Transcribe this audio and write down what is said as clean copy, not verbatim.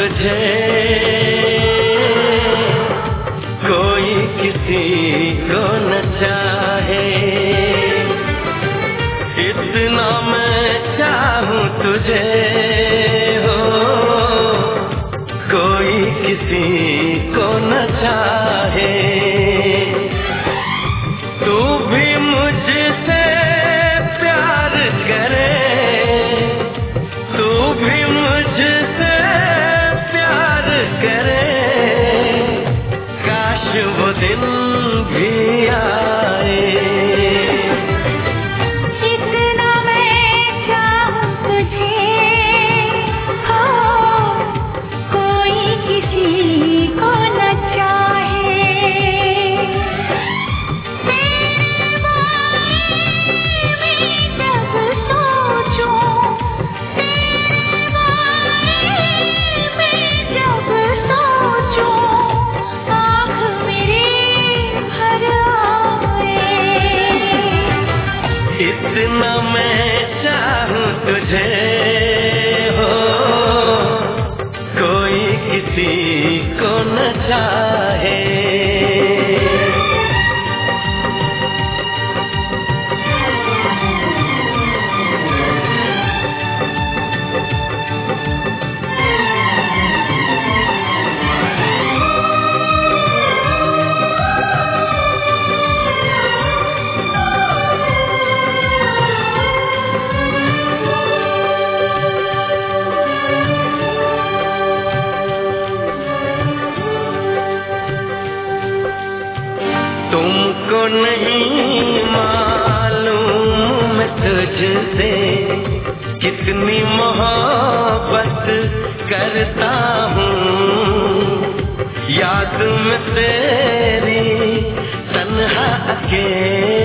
तुझे, कोई किसी को न चाहे। इतना मैं चाहूं तुझे हो, कोई किसी को न चाहे। तू भी मुझसे प्यार करे, तू भी मुझसे प्यार करे, काश वो दिन भी आए। इतना मैं चाहूं तुझे हो, कोई किसी को न चाहे। तेरे बारे में जब सोचूं, तेरे बारे में जब सोचूं, आँख मेरी भर आए। इतना मैं चाहूं तुझे हो, कोई किसी को न चाहे। तुमको नहीं मालूम मैं तुझसे कितनी मोहब्बत करता हूँ। याद में तेरी तन्हा अकेला